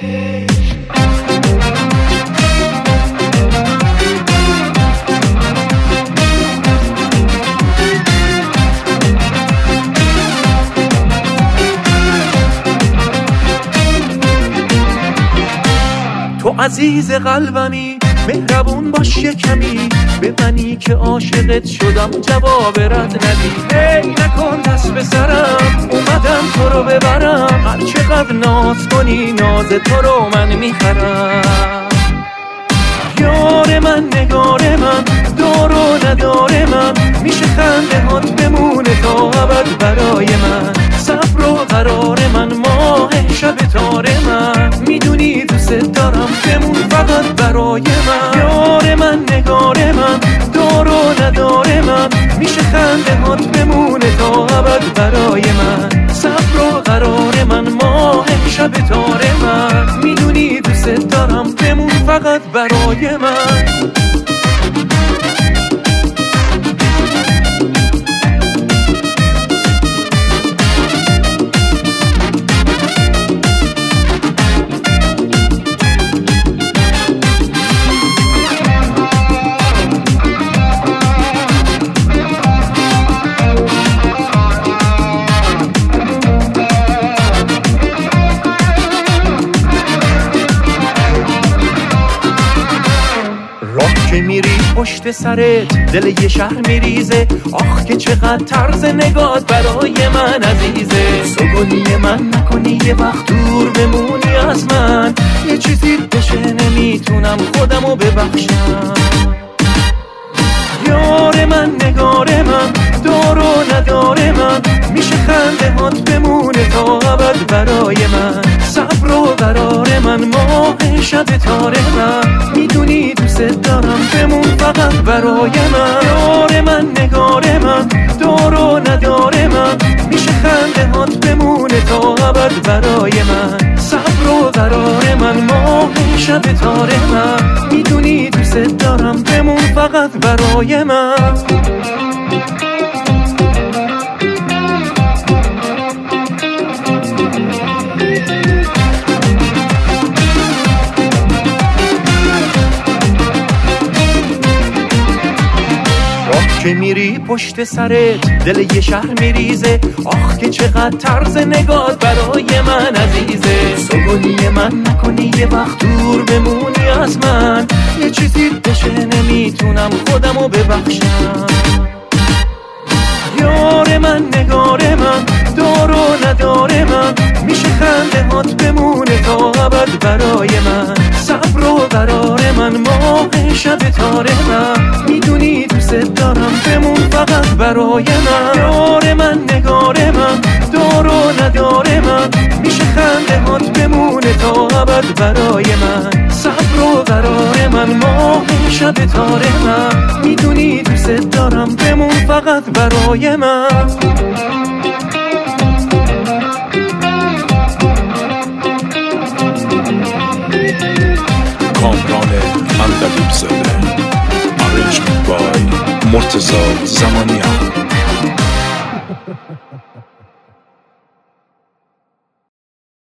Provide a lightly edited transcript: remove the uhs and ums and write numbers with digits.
تو عزیز قلبمی، مهربون باش یه کمی، به منی که عاشقت شدم جواب رد ندی. ای نکن دست به سرم، اومدم تو رو ببرم، هر چقدر ناز کنی ناز تو رو من میخرم. یار من نگار من، دار و ندار من، میشه خنده هات بمونه تا ابد برای من. صبر و قرار من، ماه شب تار من، میدونی دوست دارم بمون فقط برای من. یار من نگار من، دار و ندار من، میشه خنده هات بمونه تا ابد برای من. صبر و قرار من، ماه شب تار من، میدونی دوست دارم بمون فقط برای من. که میری پشت سرت دل یه شهر میریزه، آخ که چقدر طرز نگات برای من عزیزه. سوگلی من نکنی یه وقت دور بمونی از من، یه چیزی بشه نمیتونم خودمو ببخشم. یار من نگار من، دار و ندار من، میشه خنده هات بمونه تا ابد برای من. صبر و قرار من، ماه شب تار من، میدونی دوست دارم بمون فقط برای من. یار من نگار من، دار و ندار من، میشه خنده هات بمونه تا ابد برای من. صبر و قرار من، ماه شب تار من، میدونی دوست دارم بمون فقط برای من. که میری پشت سرت دل یه شهر میریزه، آخ که چقدر طرز نگات برای من عزیزه. سوگلی من نکنی یه وقت دور بمونی از من، یه چیزی بشه نمیتونم خودمو ببخشم. یار من نگار من، دار و ندار من، میشه خنده هات بمونه تا ابد برای من. صبر و قرار من، ماه شب تار من، میدونی دوست دارم بمون فقط برای من. یار من نگار من، دار و ندار من، میشه خنده هات بمونه تا ابد برای من. صبر و قرار من، ماه شب تار من، میدونی دوست دارم بمون فقط برای من. کامران اندلیب زاده، Arrangement by مرتضی زمانیان.